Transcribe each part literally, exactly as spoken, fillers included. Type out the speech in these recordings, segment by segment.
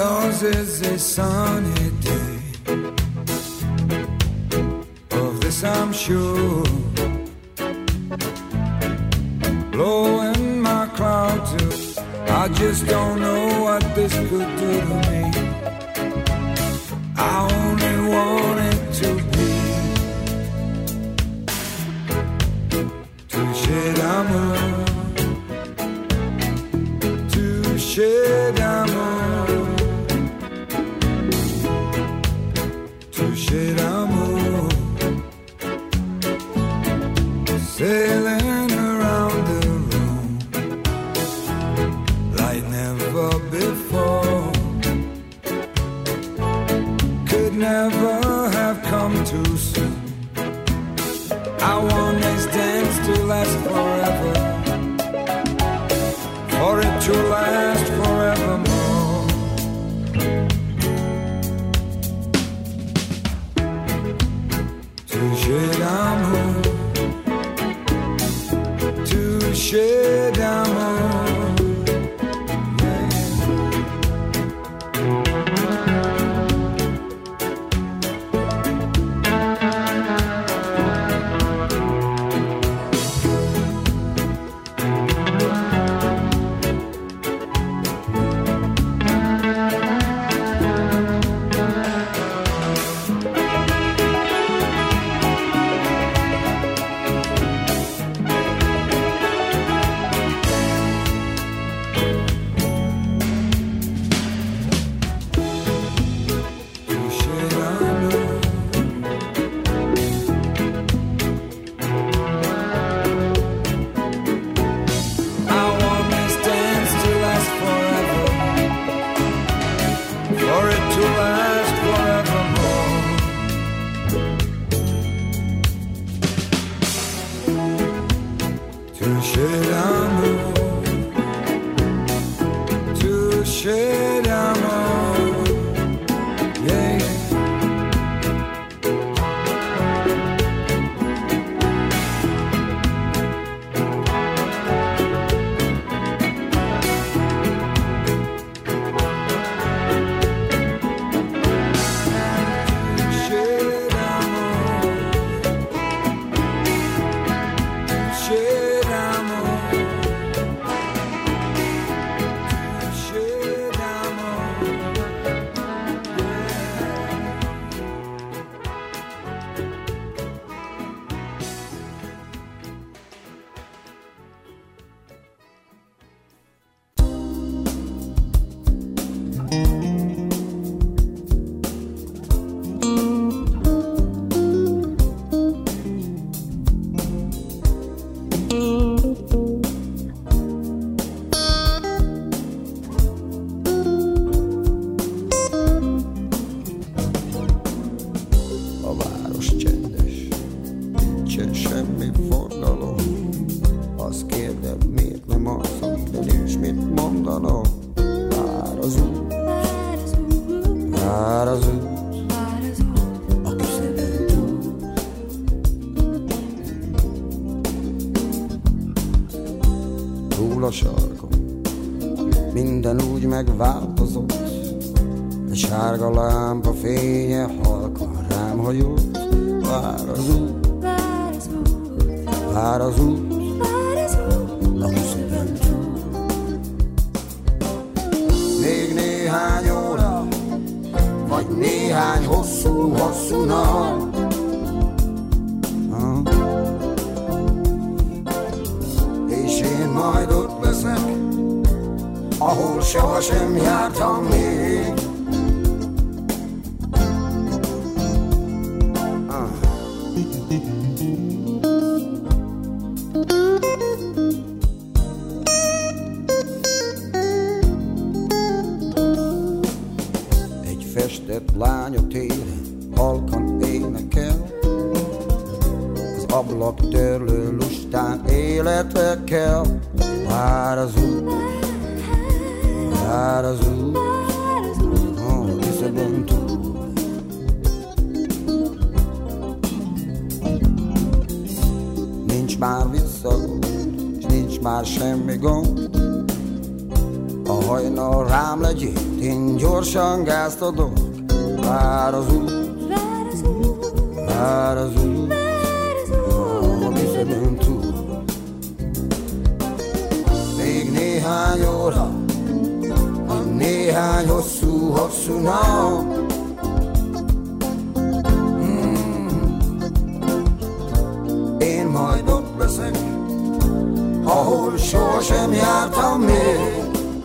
Yours is a sunny day. Of this I'm sure. Blowing my cloud too. I just don't know what this could do to me. I only want it to be touché d'amour, touché d'amour, touché d'amour, sailing around the room like never before. Could never have come too soon. I want this dance to last forever, for it to last forevermore. Touché d'amour, touché d'amour. Megváltozott, a sárga lámpa fénye halkan rám hajolt. Vár az út, vár az út, a küszöbön túl. Még néhány óra, vagy néhány hosszú-hosszú nap. És én majd ott leszek, ahol sohasem jártam még. Ah. Egy festett lány a téren halkan énekel, az ablak törlő lustán életre kell. Vár az út, vár az út, a küszöbön túl. már visszaút, s nincs már semmi gond. A hajnal rám legyél, én gyorsan gázt adok. Vár az út, vár az út, vár az út, vár az út, a vizeden túl. Még néhány óra, néhány hosszú-hosszú nap. Mm. Én majd ott leszek, ahol sohasem jártam még.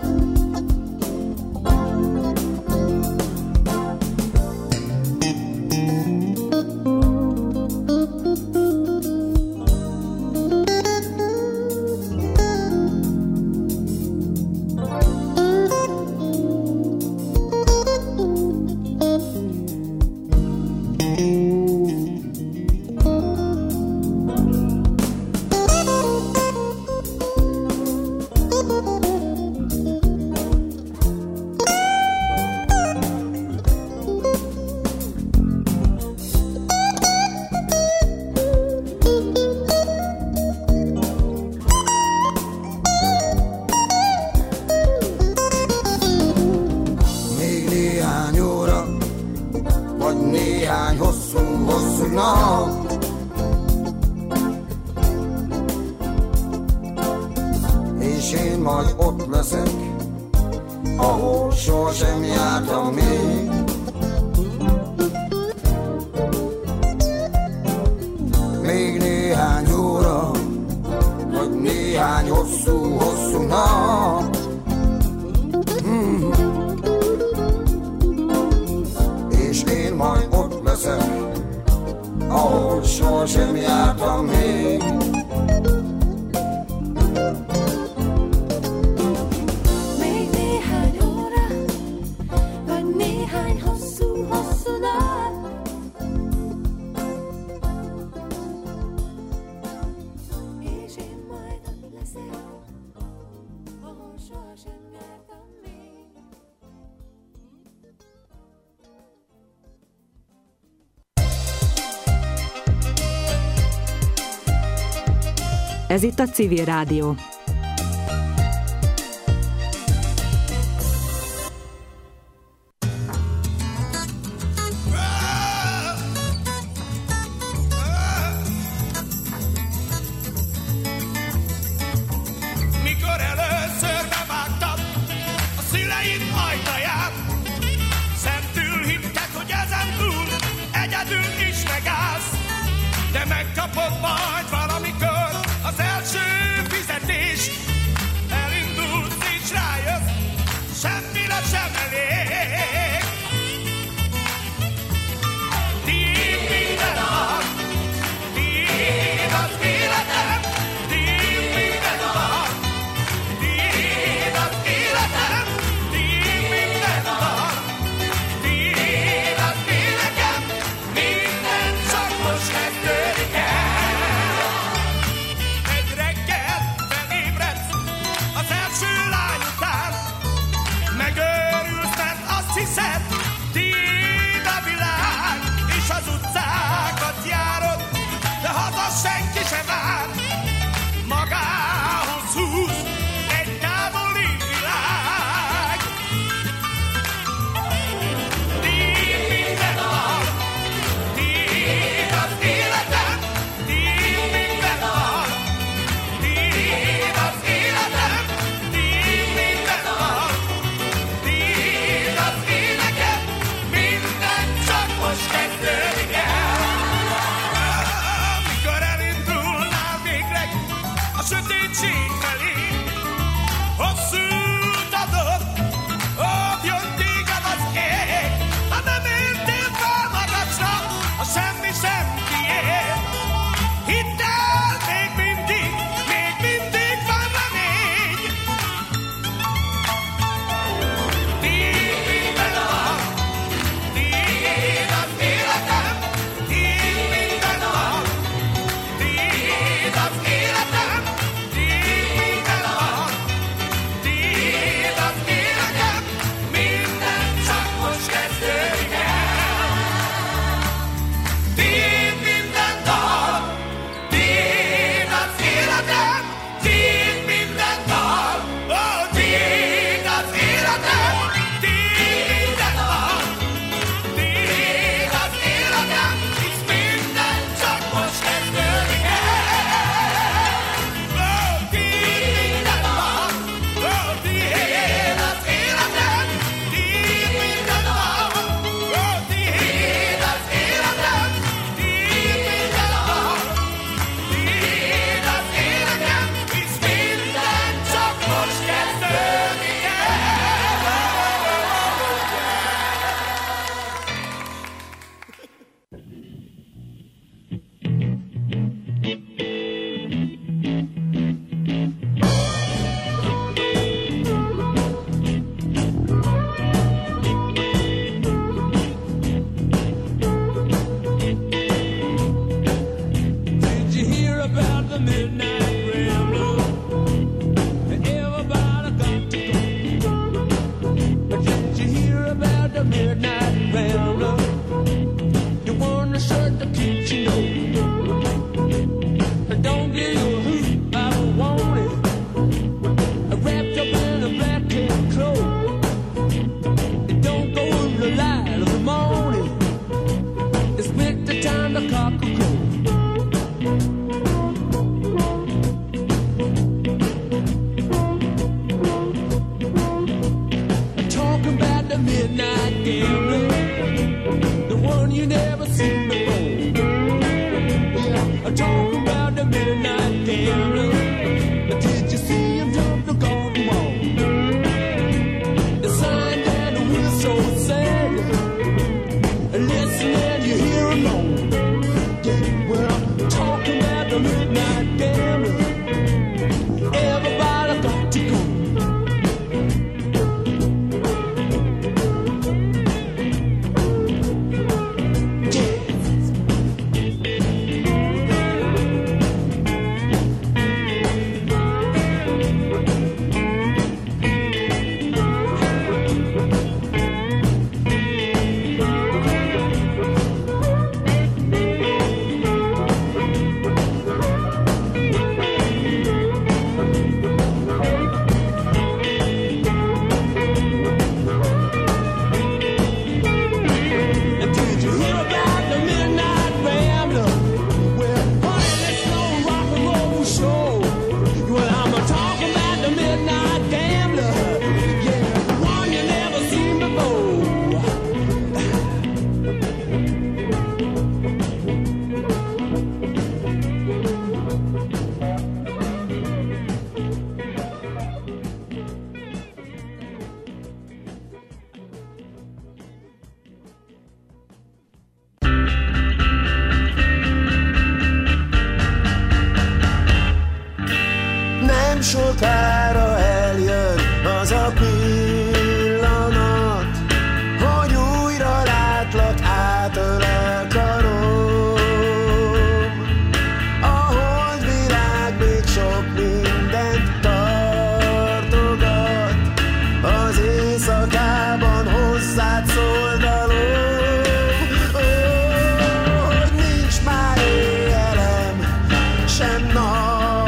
Ez itt a Civil Rádió. Mikor először bevágtam a szüleim ajtaját, szentül hittek, hogy ezen túl egyedül is megállsz, de megkapod majd valamikor az első fizetés. Elindulsz és rájössz, semmire sem elég. Tiéd minden nap, tiéd az életem, tiéd minden nap, tiéd az életem, tiéd minden nap, tiéd az életem, minden csak most kezdődik el. you never seen before. Yeah, I'm talking about the midnight gambler. Did you see him jump the garden wall? The sign and the whistle sang. Listen and you hear him moan. Yeah, well, I'm talking about the midnight gambler. Everybody got to go. Sokára eljön az a pillanat, hogy újra látlak, átölel karom. A holdvilág még sok mindent tartogat, az éjszakában hozzád szól dalom. Ó, hogy nincs már éjjelem, sem nap.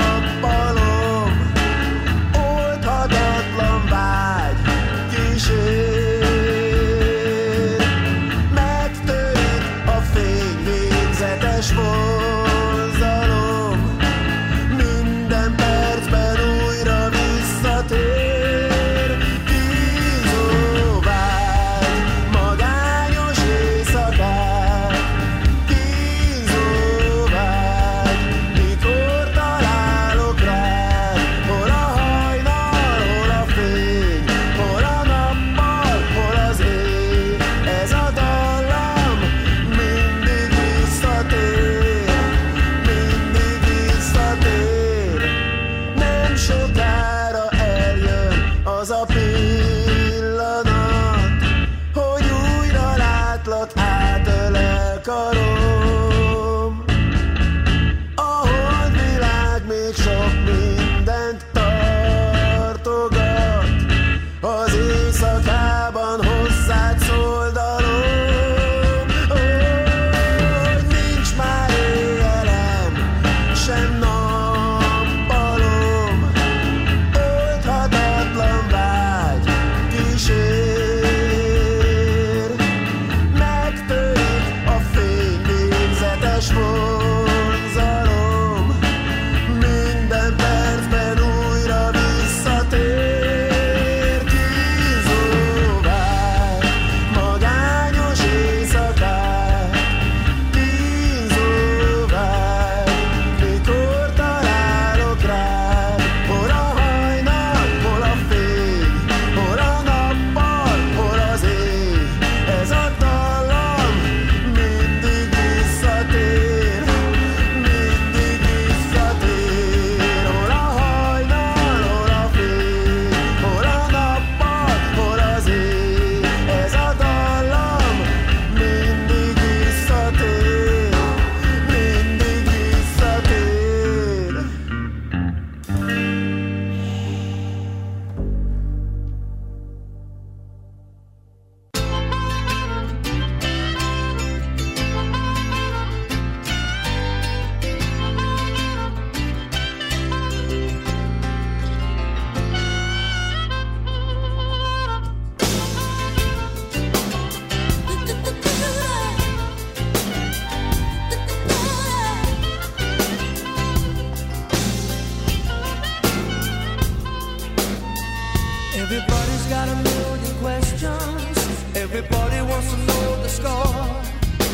Everybody's got a million questions. Everybody wants to know the score.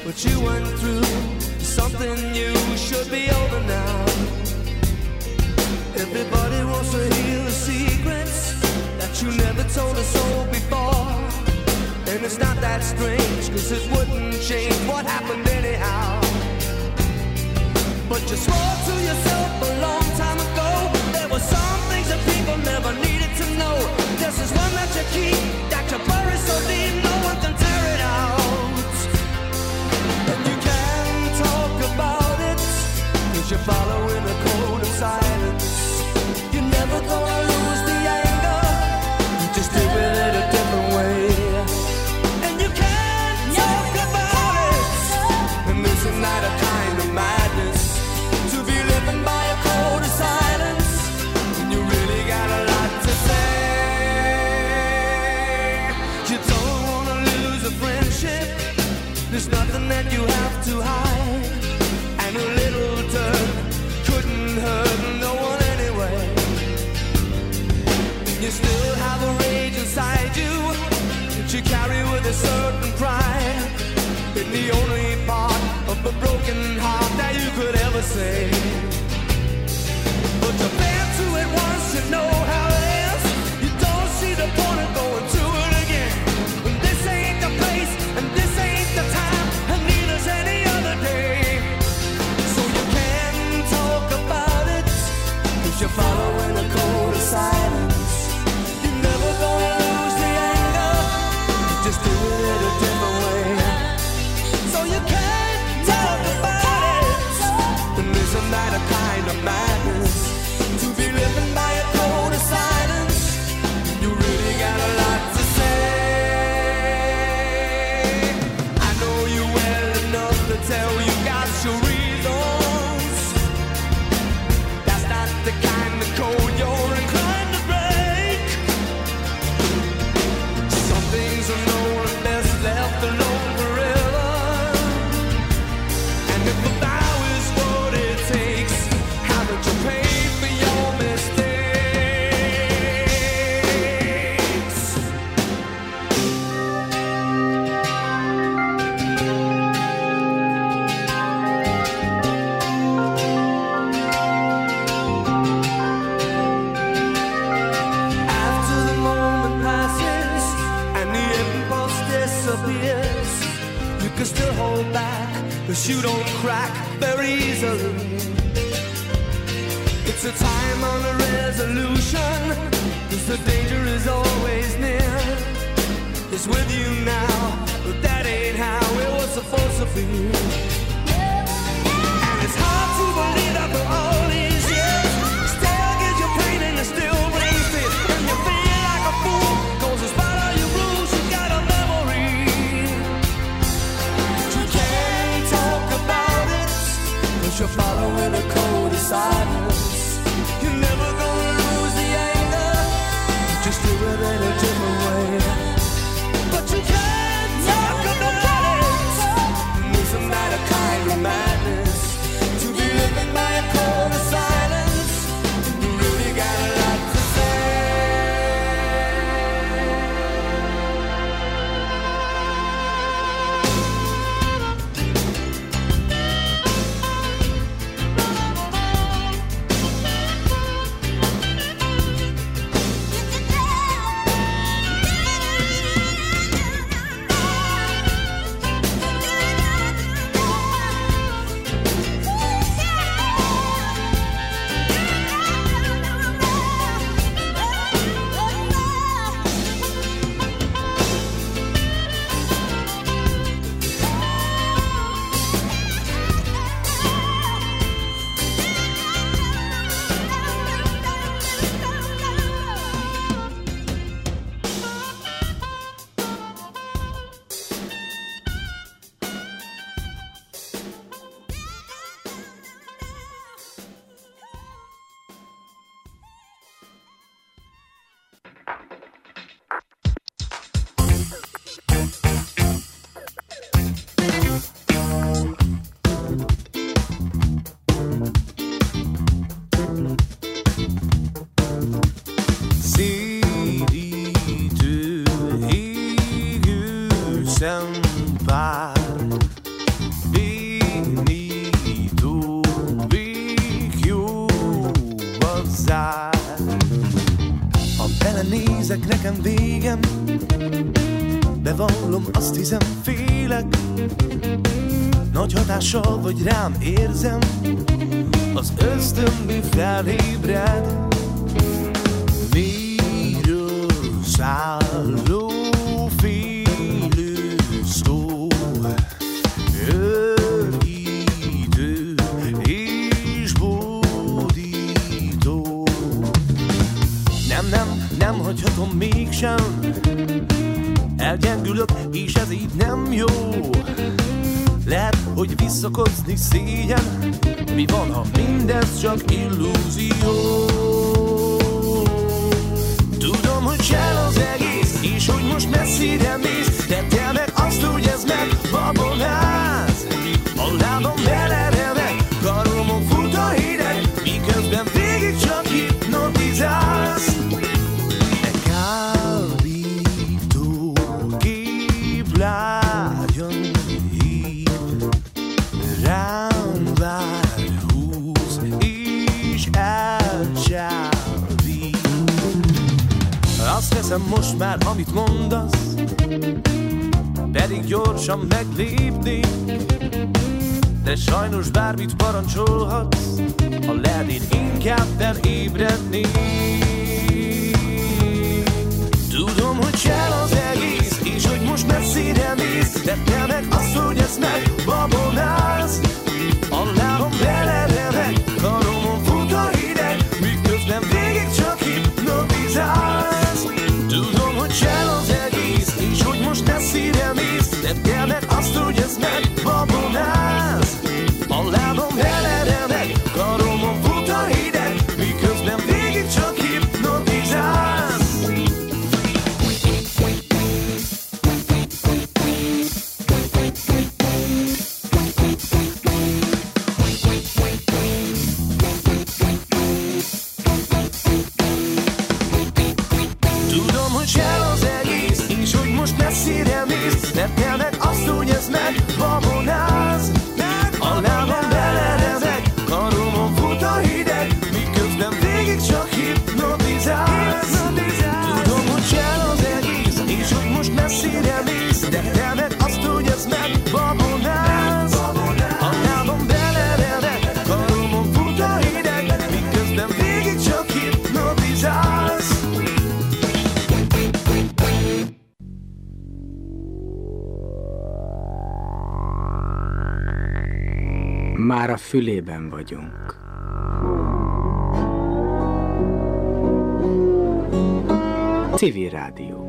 what you went through, something you should be over now. Everybody wants to hear the secrets that you never told us all before. And it's not that strange, cause it wouldn't change what happened anyhow. But you swore to yourself a long time ago, there were some things that people never needed to know. This is one that you keep, that you bury so deep, no one can tear it out. And you can talk about it, cause you're following a code of silence. You're never gonna lose the anger, you just deal with it a different way. And you can talk about it, and isn't that a kind of madness, to be living by a code of silence, and you really got a lot to say. You don't wanna lose a friendship, there's nothing that you have to hide, and a little dirt couldn't hurt no one anyway. You still have a rage inside you that you carry with a certain pride, in the only part of a broken heart that you could ever say. But you've been through it once, you know how it is. You don't see the point of going through it again. And this ain't the place, and this ain't the time, and neither's any other day. So you can talk about it, cause you're following a code of silence. You're never gonna lose the anger, you just do it a different way. So you can talk about it, and isn't that a kind of madness, to be living by a code of silence? You really got a lot to say. I know you well enough to tell you got your reasons. That's not the kind of code you're inclined to break. Some things are known and best left alone forever. And if the vow is what it takes, haven't you paid for your mistakes? After the moment passes and the impulse disappears, you can still hold back, cause you don't crack very easily. It's a time on a resolution, cause the danger is always near. It's with you now, but that ain't how it was supposed to be. And it's hard to believe that for all these years, still gives you pain and it still brings tears. And you feel like a fool, cause in spite of your rules, you got a memory. You can't talk about it, cause you're following a code of silence. You're never gonna lose the anger, just do it in a different way. But you can't talk about it, and isn't that a kind of madness, to be living by a code of silence? You really got a lot to say. nekem végem, bevallom, azt hiszem, félek. Nagy hatással vagy rám, érzem, az ösztönből felébred. Miről szálló félő szó, örítő és bódító. Nem, nem, nem hagyhatom mégsem, elgyengülök, és ez így nem jó. Lehet, hogy visszakozni szégyen, mi van, ha mindez csak illúzió? Tudom, hogy csel az egész, és hogy most messzire mész, de te meg azt, hogy ez megbabonáz. A lábam belereveg, karomon fut a hideg, miközben végig csak hipnotizálsz. E kábító kép lágyan hív, rám vár, húz és elcsábít. Azt teszem most már, amit mondasz, pedig gyorsan meglépnék, de sajnos bármit parancsolhatsz, ha lehet, én inkább felébrednék. Tudom, hogy csel az egész, és hogy most messzire mész, de te meg azt, hogy ezt megbabonálsz. A lábam belereveg, karomon fut a hideg, miközben végig csak hipnotizálsz. Tudom, hogy csel az egész, és hogy most messzire mész, de te meg azt, hogy ezt megbabonálsz. A lábam belereveg, karomon fut a hideg, miközben végig csak hipnotizálsz. Tudom, hogy csel az egész, és hogy most messzire mész, de te meg azt, hogy ez megbabonálsz. A lábam belereveg, karomon fut a hideg, miközben végig csak hipnotizálsz. Tudom, hogy csel az egész, és hogy most messzire mész, de te meg azt, hogy ez megbabonálsz. A lábam belereveg, karomon fut a hideg, miközben végig csak hipnotizálsz. Már a fülében vagyunk. Civil Rádió.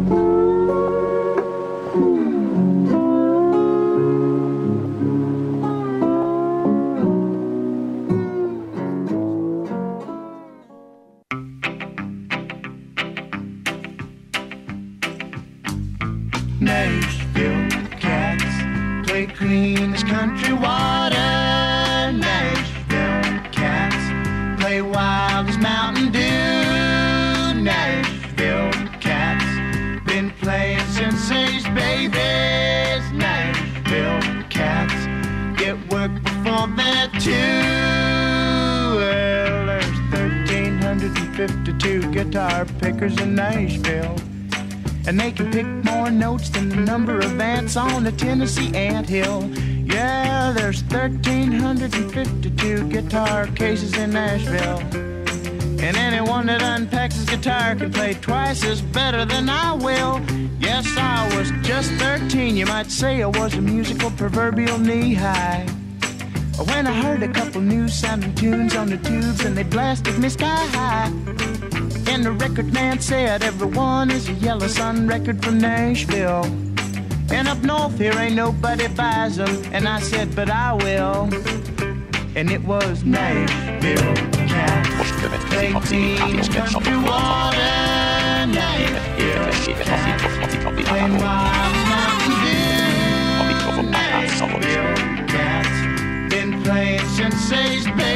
Nashville cats play clean as country water. Nashville cats play wild as Mountain Dew. Nashville cats been playing since they's babies. Nashville cats get work before they're two. Well, there's one thousand three hundred fifty-two guitar pickers in Nashville, and they can pick more notes than the number of ants on the Tennessee anthill. Yeah, there's one thousand three hundred fifty-two guitar cases in Nashville, and anyone that unpacks his guitar can play twice as better than I will. Yes, I was just thirteen, you might say I was a musical proverbial knee-high, when I heard a couple new sounding tunes on the tubes and they blasted me sky high. And the record man said everyone is a Yellow Sun record from Nashville, and up north here ain't nobody buys them. And I said, but I will. And it was Nashville cats, they clean country water. Nashville cats, plain wild Mountain Dew. Nashville cats, been playing since they's baby.